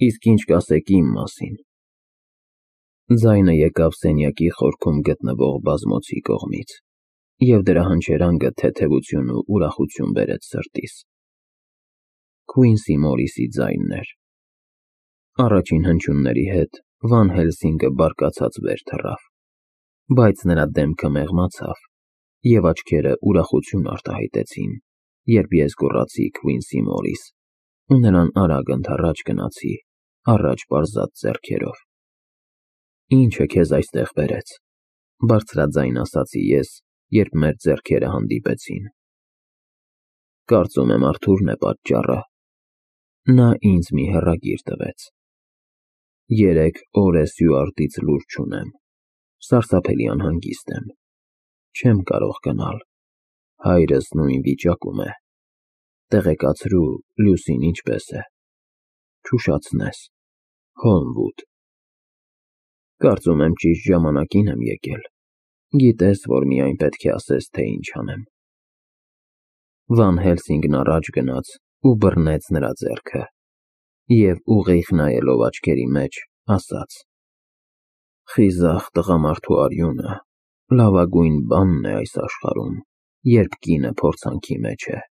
Իսկ ինչ կասեք իմ մասին։ Ձայնը եկավ սենյակի խորքում գտնվող բազմոցի կողմից, և դրա հնչերանգը թեթևություն ու ուրախություն բերեց սրտիս։ Քուինսի Մորիսի ձայնն էր։ Առաջին հնչյունների հետ Վան Հելսինգը բարկացած վեր թռավ, բայց նրա դեմքը մեղմացավ, և աչքերը ուրախություն արտահայտեցին, երբ ես գոռացի Քուինսի Մորիս, ու նրան արագ ընդառաջ գնացի, առաջ պարզած ձեռքերով։ Ինչը քեզ այստեղ բերեց, բարձրաձայն ասացի ես, երբ մեր ձեռքերը հանդիպեցին։ Կարծում եմ Արթուրն է պատճառը։ Նա ինձ մի հեռագիր տվեց։ 3 օր է Սյուարտից լուր չունեմ, սարսափելի անհանգիստ եմ, չեմ կարող գնալ, հայրս նույն վիճակում է, տեղեկացրու Լյուսին ինչպես է, չուշացնես, Հոլմվուդ։ Կարծում եմ ճիշտ ժամանակին եմ եկել, գիտես, որ միայն պետք է ասես, թե ինչ անեմ։ Վան Հելսինգն առաջ գնաց ու բռնեց նրա ձեռքը, և ուղիղ նայելով աչքերի մեջ, ասաց. Խիզախ տղամարդու արյունը լավագույն բանն է այս աշխարհում, երբ կինը փորձանքի մեջ է։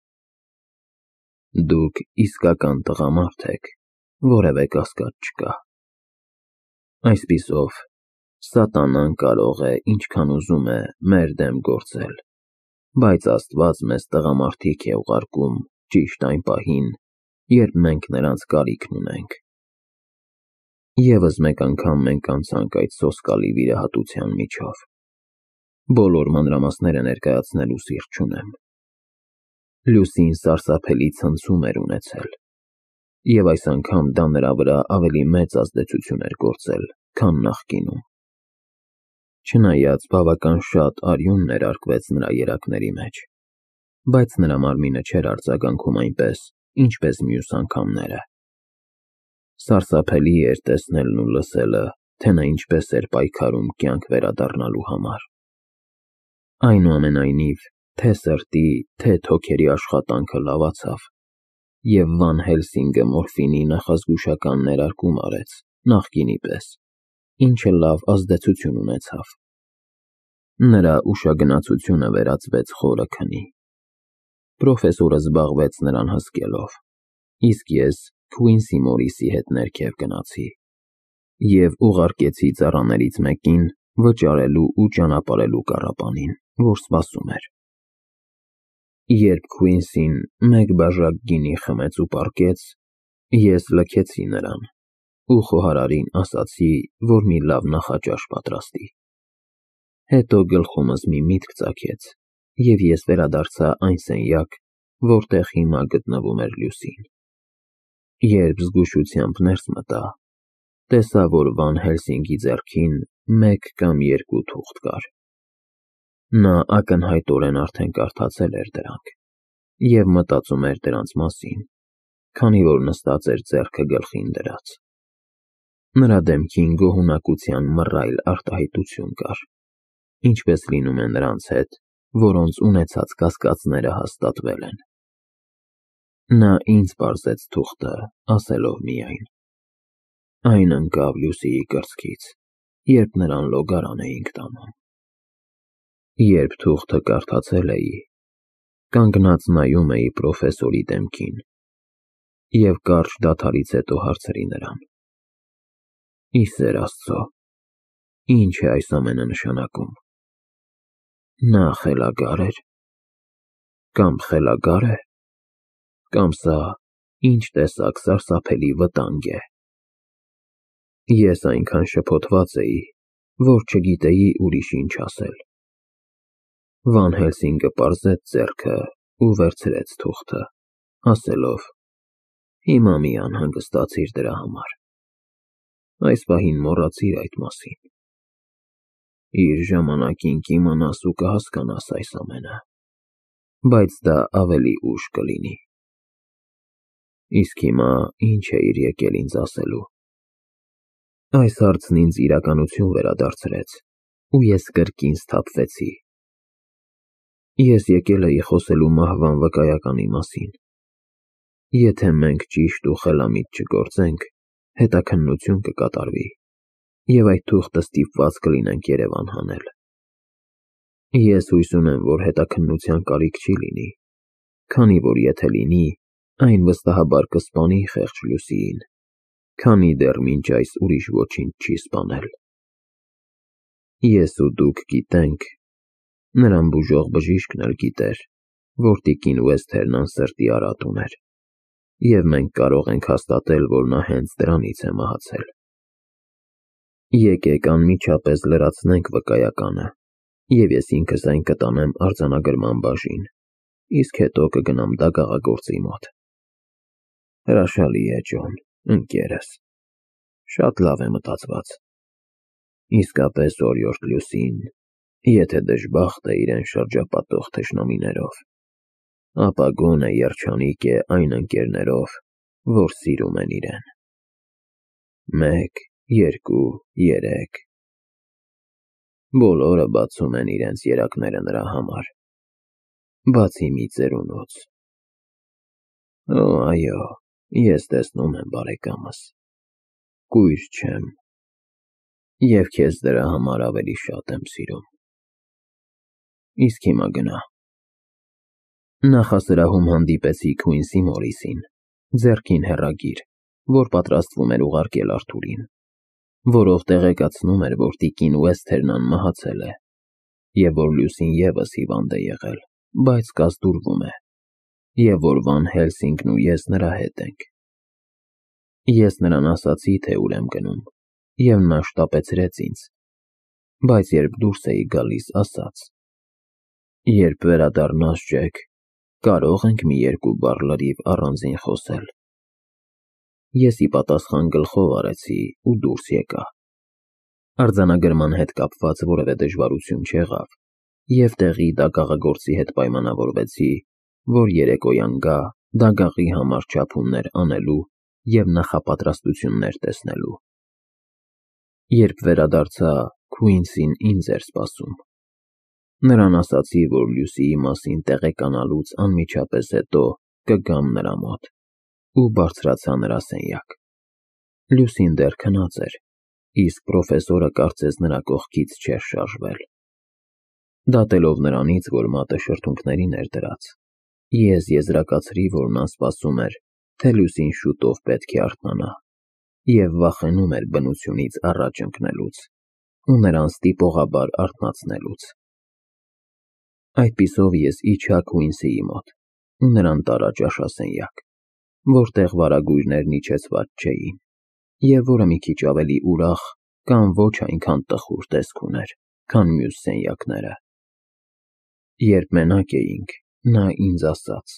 Դուք իսկական տղամարդ եք, որևէ կասկած չկա։ Այսպիսով, սատանան կարող է ինչքան ուզում է մեր դեմ գործել, բայց Աստված մեզ տղամարդիկ է ուղարկում ճիշտ այն պահին, երբ մենք նրանց կարիքն ունենք։ Եվս մեկ անգամ մենք անցանք այդ սոսկալի վիրահատության միջով։ Բոլոր մանրամասները ներկայացնելու սիրտ չունեմ։ Լյուսին սարսափելի ցնցում էր ունեցել, և այս անգամ դա նրա վրա ավելի մեծ ազդեցություն էր գործել, քան նախկինում։ Չնայած բավական շատ արյուն ներարկվեց նրա երակների մեջ, բայց նրա մարմինը չէր արձագանքում այնպես, ինչպես մյուս անգամները։ Սարսափելի էր տեսնելն ու լսելը, թե նա ինչպես էր պայքարում կյանք վերադառնալու համար։ Այնուամենայնիվ, թե սրտի, թե թոքերի աշխատանքը լավացավ, և Վան Հելսինգը մորֆինի նախազգուշական ներարկում արեց, նախկինի պես, ինչը լավ ազդեցություն ունեցավ։ Նրա ուշագնացությունը վերածվեց խորը քնի։ Պրոֆեսորը զբաղվեց նրան հսկելով, իսկ ես Քուինսի Մորիսի հետ ներքև գնացի և ուղարկեցի ծառաներից մեկին վճարելու ու ճանապարհելու կառապանին, որ սպասում էր։ Երբ Քուինսին մեկ բաժակ գինի խմեց ու պառկեց, ես լքեցի նրան ու խոհարարին ասացի, որ մի լավ նախաճաշ պատրաստի։ Հետո գլխումս մի միտք ծագեց, և ես վերադարձա այն սենյակ, որտեղ հիմա գտնվում էր Լյուսին։ Երբ զգուշությամբ ներս մտա, տեսա, որ Վան Հելսինգի ձեռքին 1 կամ 2 թուղթ կար։ Նա ակնհայտորեն արդեն կարդացել էր դրանք և մտածում էր դրանց մասին, քանի որ նստած էր ձեռքը գլխին դրած։ Նրա դեմքին գոհունակության մռայլ արտահայտություն կար, ինչպես լինում է նրանց հետ, որոնց ունեցած կասկածները հաստատվել են։ Նա ինձ պարզեց թուղթը, ասելով միայն. Այն ընկավ Լյուսիի կրծքից, երբ նրան լոգարան էինք տանում։ Երբ թուղթը կարդացել էի, կանգնած նայում էի պրոֆեսորի դեմքին և կարճ դադարից հետո հարցրի նրան. Ի սեր Աստծո, ինչ է այս ամենը նշանակում։ Նա խելագա՞ր էր, կամ խելագա՞ր է, կամ սա ինչ տեսակ սարսափելի վտանգ է։ Ես այնքան շփոթված էի, որ չգիտեի ուրիշ ինչ ասել։ Վան Հելսինգը պարզեց ձեռքը ու վերցրեց թուղթը, ասելով. Հիմա մի անհանգստացիր դրա համար։ Այս պահին մոռացիր այդ մասին։ Իր ժամանակին կիմանաս ու կհասկանաս այս ամենը, բայց դա ավելի ուշ կլինի։ Իսկ հիմա ինչ էիր եկել ինձ ասելու։ Այս հարցն ինձ իրականություն վերադարձրեց, ու ես կրկին սթափվեցի։ Ես եկել էի խոսելու մահվան վկայականի մասին։ Եթե մենք ճիշտ ու խելամիտ չգործենք, հետաքննություն կկատարվի, և այդ թուղթը ստիպված կլինենք Երևան հանել։ Ես հույս ունեմ, որ հետաքննության կարիք չի լինի, քանի որ եթե լինի, այն վստահաբար կսպանի խեղճ Լուսիին, քանի դեռ մինչ այս ուրիշ ոչինչ չի սպանել։ Ես ու դուք գիտենք, նրան բուժող բժիշկն էլ գիտեր, որ տիկին Ուեսթերնան սրտի արատ ուներ, և մենք կարող ենք հաստատել, որ նա հենց դրանից է մահացել։ Եկեք անմիջապես լրացնենք վկայականը, և ես ինքս այն կտանեմ արձանագրման բաժին, իսկ հետո կգնամ դագաղագործի մոտ։ Հրաշալի է, Ջոն, ընկերս, շատ լավ է մտածված։ Իսկապես օրիորդ Լուսին, եթե դժբախտ է իրեն շրջապատող թշնամիներով, ապա գոնե երջանիկ է այն ընկերներով, որ սիրում են իրեն։ 1, 2, 3 Բոլորը բացում են իրենց երակները նրա համար, բացի մի ծերունուց։ Օ, այո, ես տեսնում եմ, բարեկամս, կույր չեմ, և քեզ դրա համար ավելի շատ եմ սիրում։ Իսկ հիմա գնա։ Նախասրահում հանդիպեցի Քուինսի Մորիսին, ձեռքին հեռագիր, որ պատրաստվում էր ուղարկել Արթուրին, որով տեղեկացնում էր, որ տիկին Ուեսթերնան մահացել է, և որ Լուսին ևս հիվանդ է եղել, բայց կազդուրվում է, և որ Վան Հելսինգն ու ես նրա հետ ենք։ Ես նրան ասացի, թե ուր եմ գնում, և նա շտապեցրեց ինձ, բայց երբ դուրս էի գալիս, ասաց. «Երբ վերադառնաս, Ջեք, կարող ենք մի 2 բառ լրիվ առանձին խոսել»։ Ես ի պատասխան գլխով արեցի ու դուրս եկա։ Արձանագրման հետ կապված որևէ դժվարություն չեղավ, և տեղի դագաղագործի հետ պայմանավորվեցի, որ երեկոյան գա դագաղի համար չափումներ անելու և նախապատրաստություններ տեսնելու։ Երբ վերադարձա, Քուինսին ինձ էր սպասում։ Նրան ասացի, որ Լուսիի մասին տեղեկանալուց անմիջապես հետո կգամ նրա մոտ, ու բարձրացա նրա սենյակ։ Լուսին դեռ քնած էր, իսկ պրոֆեսորը կարծես նրա կողքից չէր շարժվել։ Դատելով նրանից, որ մատը շրթունքներին էր դրած, ես եզրակացրի, որ նա սպասում էր, թե Լուսին շուտով պետք է արթնանա, և վախենում էր բնությունից առաջ ընկնելուց ու նրան ստիպողաբար արթնացնելուց։ Այդպիսով ես իջա Քուինսիի մոտ ու նրան տարա ճաշասենյակ, որտեղ վարագույրներն իջեցված չէին, և որը մի քիչ ավելի ուրախ կամ ոչ այնքան տխուր տեսք ուներ, քան մյուս սենյակները։ Երբ մենակ էինք, նա ինձ ասաց.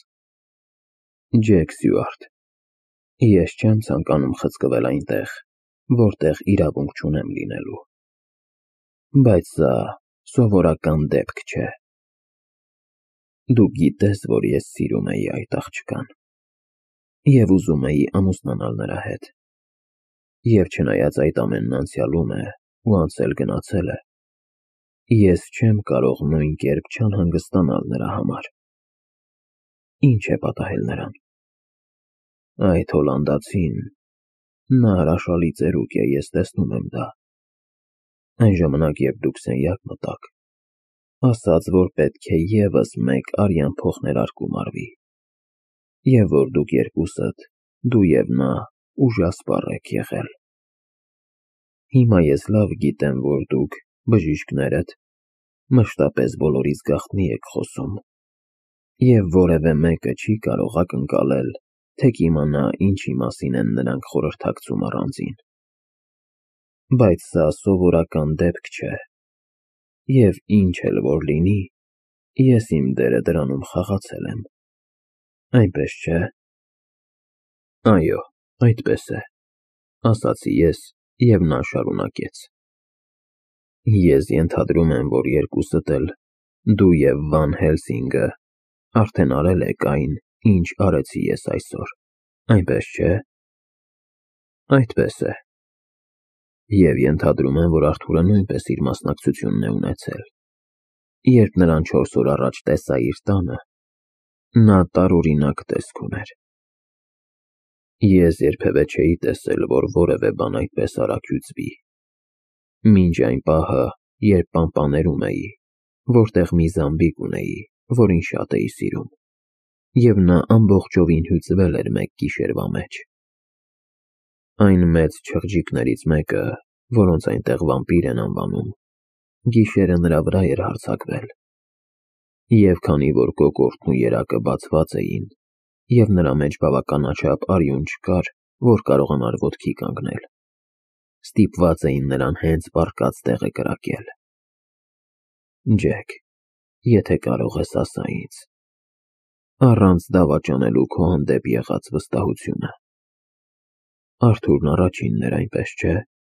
«Ջեք Սյուարտ, ես չեմ ցանկանում խցկվել այնտեղ, որտեղ իրավունք չունեմ լինելու։ Բայց սա սովորական դեպք չէ։ Դու գիտես, որ ես սիրում էի այդ աղջկան, և ուզում էի ամուսնանալ նրա հետ, և չնայած այդ ամենն անցյալում է ու անցել գնացել է, ես չեմ կարող նույն կերպ չանհանգստանալ նրա համար։ Ինչ է պատահել նրան։ Այդ հոլանդացին, նա հրաշալի ծերուկ է, ես տեսնում եմ դա։ Այն ժամանակ, երբ դուք սենյակ մտաք, ասաց, որ պետք է ևս մեկ արյան փոխներարկում արվի, և որ դուք երկուսդ, դու և նա, ուժասպառ եք եղել։ Հիմա ես լավ գիտեմ, որ դուք, բժիշկներդ, մշտապես բոլորից գաղտնի եք խոսում, և որևէ մեկը չի կարող ակնկալել, թե կիմանա ինչի մասին են նրանք խորհրդակցում առանձին։ Բայց սա սովորական դեպք չէ, և ինչ էլ որ լինի, ես իմ դերը դրանում խաղացել եմ։ Այնպես չէ՞։ Այո, այդպես է, ասացի ես, և նա շարունակեց. Ես ենթադրում եմ, որ երկուսդ էլ, դու և Վան Հելսինգը, արդեն արել եք այն, ինչ արեցի ես այսօր, այնպես չէ՞։ Այդպես է։ Եվ ենթադրում եմ, որ Արթուրը նույնպես իր մասնակցությունն է ունեցել։ Երբ նրան 4 օր առաջ տեսա իր տանը, նա տարօրինակ տեսք ուներ։ Ես երբևէ չէի տեսել, որ որևէ բան այդպես արագ հյուծվի։ Մինչ այն պահը, երբ պամպաներում էի, որտեղ մի զամբիկ ունեի, որին շատ էի սիրում, և նա ամբողջովին հյուծվել էր մեկ գիշերվա մեջ։ Այն մեծ չղջիկներից մեկը, որոնց այնտեղ վամպիր են անվանում, գիշերը նրա վրա էր հարձակվել, և քանի որ կոկորդն ու երակը բացված էին, և նրա մեջ բավականաչափ արյուն չկար, որ կարողանար ոտքի կանգնել, ստիպված էին նրան հենց պառկած տեղը կրակել։ Ջեք, եթե կարող ես, ասա ինձ, առանց դավաճանելու քո հանդեպ եղած վստահությունը, Արթուրն առաջինն էր, այնպես չէ՞։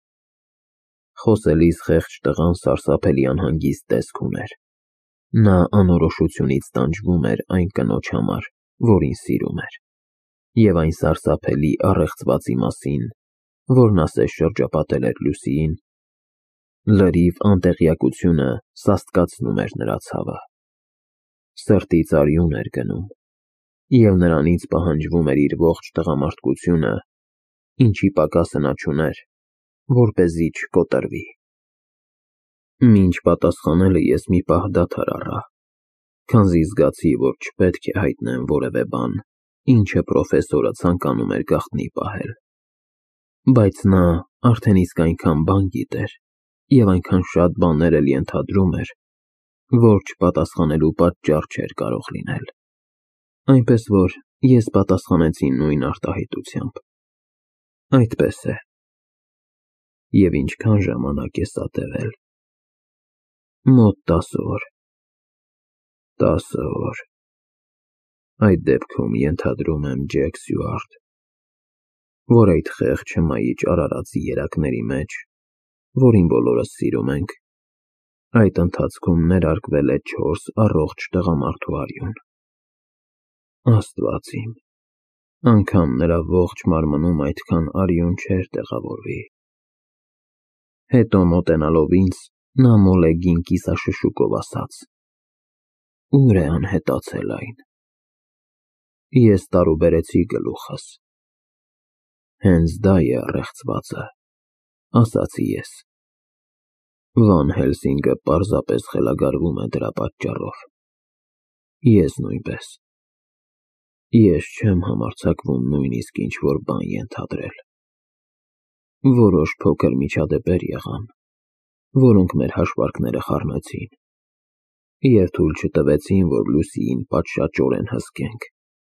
Խոսելիս խեղճ տղան սարսափելի անհանգիստ տեսք ուներ։ Նա անորոշությունից տանջվում էր այն կնոջ համար, որին սիրում էր, և այն սարսափելի առեղծվածի մասին, որն ասես շրջապատել էր Լուսիին, լրիվ անտեղյակությունը սաստկացնում էր նրա ցավը։ Սրտից արյուն էր գնում, և նրանից պահանջվում էր իր ողջ տղամարդկությունը, ինչի պակասը նա չուներ, որպեսզի չկոտրվի։ Մինչ պատասխանելը ես մի պահ դադար առա, քանզի զգացի, որ չպետք է հայտնեմ որևէ բան, ինչը պրոֆեսորը ցանկանում էր գաղտնի պահել։ Բայց նա արդեն իսկ այնքան բան գիտեր, և այնքան շատ բաներ էլ ենթադրում էր, որ չպատասխանելու պատճառ չէր կարող լինել։ Այնպես որ ես պատասխանեցի նույն արտահայտությամբ. այդպես է։ Եվ ինչքան ժամանակ է սա տևել։ Մոտ 10 օր։ 10 օր։ Այդ դեպքում ենթադրում եմ, Ջեք Սյուարտ, որ այդ խեղճ հմայիչ արարածի երակների մեջ, որին բոլորս սիրում ենք, այդ ընթացքում ներարկվել է 4 առողջ տղամարդու արյուն։ Աստված իմ, անգամ նրա ողջ մարմնում այդքան արյուն չէր տեղավորվի։ Հետո մոտենալով ինձ, նա մոլեգին կիսաշշուկով ասաց. Ուր է անհետացել այն։ Ես տարուբերեցի գլուխս։ Հենց դա է առեղծվածը, ասացի ես։ Վան Հելսինգը պարզապես խելագարվում է դրա պատճառով։ Ես նույնպես։ Ես չեմ համարձակվում նույնիսկ ինչ-որ բան ենթադրել։ Որոշ փոքր միջադեպեր եղան, որոնք մեր հաշվարկները խառնեցին, և թույլ չտվեցին, որ Լուսիին պատշաճորեն հսկենք։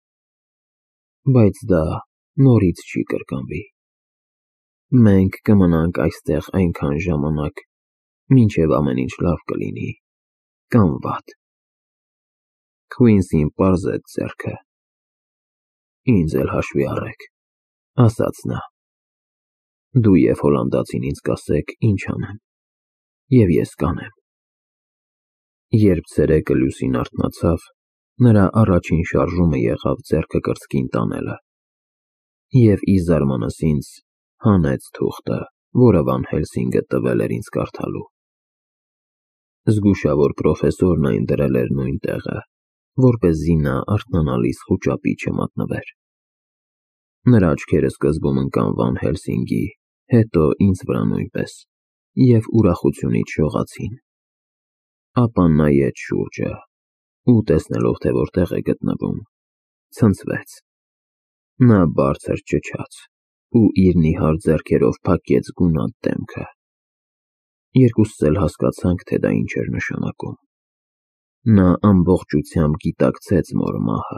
Բայց դա նորից չի կրկնվի։ Մենք կմնանք այստեղ այնքան ժամանակ, մինչև ամեն ինչ լավ կլինի, կամ վատ։ Քվինսին պարզեց ձեռքը։ Ինձ էլ հաշվի առեք, ասաց նա։ Դու և հոլանդացին ինձ կասեք, ինչ անեմ, և ես կանեմ։ Երբ ցերեկը Լուսին արթնացավ, նրա առաջին շարժումը եղավ ձեռքը կրծքին տանելը, և ի զարմանս ինձ հանեց թուղթը, որը Վան Հելսինգը տվել էր ինձ կարդալու։ Զգուշավոր պրոֆեսորն այն դրել էր նույն տեղը, որպեսզի նա արթնանալիս խուճապի չմատնվեր։ Նրա աչքերը սկզբում ընկան Վան Հելսինգի, հետո ինձ վրա նույնպես, և ուրախությունից շողացին։ Ապա նայեց շուրջը ու տեսնելով, թե որտեղ է գտնվում, ցնցվեց։ Նա բարձր ճչաց ու իր նիհար ձեռքերով փակեց գունատ դեմքը։ Երկուսս էլ հասկացանք, թե դա ինչ էր նշանակում։ Նա ամբողջությամբ գիտակցեց մոր մահը։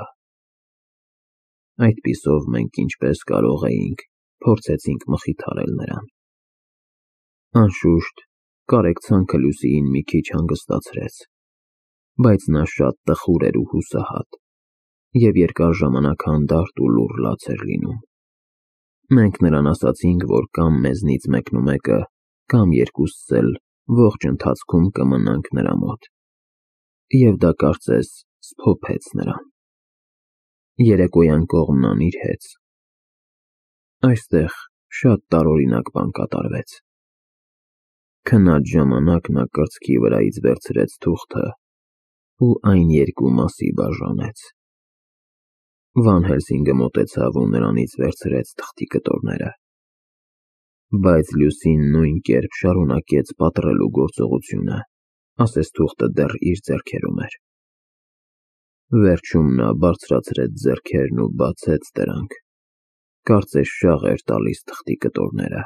Այդպիսով մենք ինչպես կարող էինք, փորձեցինք մխիթարել նրան։ Անշուշտ, կարեկցանքը Լուսիին մի քիչ հանգստացրեց, բայց նա շատ տխուր էր ու հուսահատ, և երկար ժամանակ հանդարտ ու լուռ լաց էր լինում։ Մենք նրան ասացինք, որ կամ մեզնից մեկնումեկը, կամ երկուսս էլ ողջ ընթացքում կմնանք նրա մոտ, և դա կարծես սփոփեց նրան։ Երեկոյան կողմնան իր հեծ։ Այստեղ շատ տարօրինակ բան կատարվեց։ Քնած ժամանակ նա կրծքի վրայից վերցրեց թուղթը ու այն երկու մասի բաժանեց։ Վան Հելսինգը մոտեցավ ու նրանից վերցրեց թղթի կտորները։ Բայց Լյուսին նույն կերպ շարունակեց պատռելու գործողությունը, ասես թուղթը դեռ իր ձեռքերում էր։ Վերջում նա բարձրացրեց ձեռքերն ու բացեց դրանք, կարծես շաղ էր տալիս թղթի կտորները։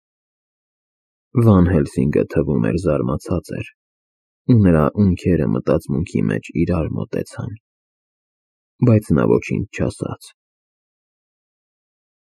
Վան Հելսինգը թվում էր զարմացած էր, ու նրա ունքերը մտածմունքի մեջ իրար մոտեցան, բայց նա ոչինչ չասաց։